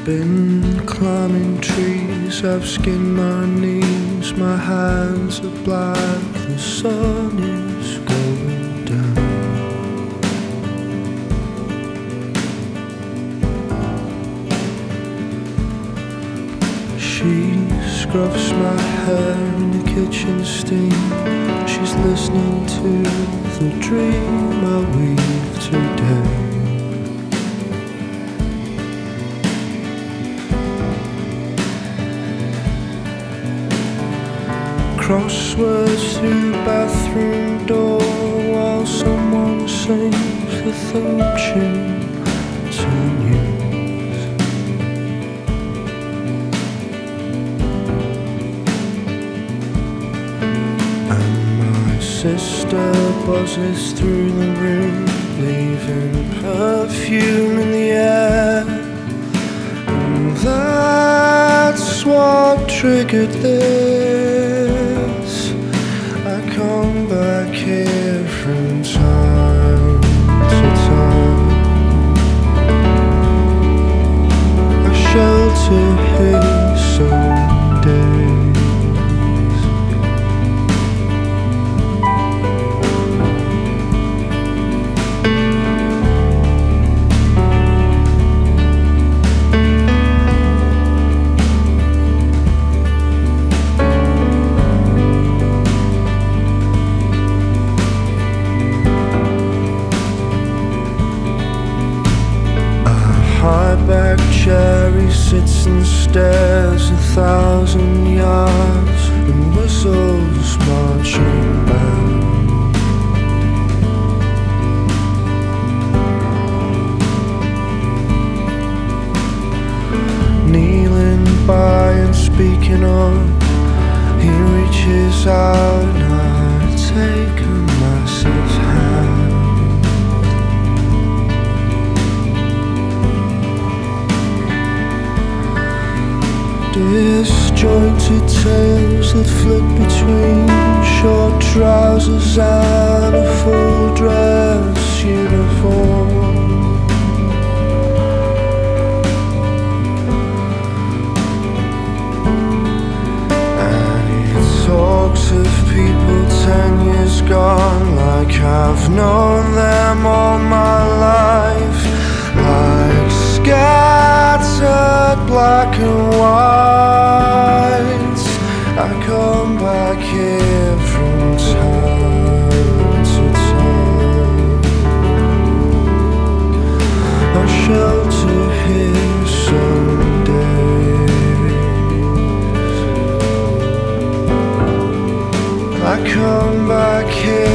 Been climbing trees, I've skinned my knees, my hands are black, the sun is going down. She scrubs my hair in the kitchen steam, she's listening to the dream I weave today. Crosswords through the bathroom door while someone sings the theme tune to news. And my sister buzzes through the room, leaving perfume in the air. And that's what triggered this. I come back here from time to time. I shelter here some days. High-back cherry sits and stares 1,000 yards and whistles marching band. Kneeling by and speaking on, he reaches out and I take a massive hand. Disjointed tales that flit between short trousers and a full dress uniform. And he talks of people 10 years gone like I've known them all my life, like scattered black and white. I come back here from time to time. I shelter here some days. I come back here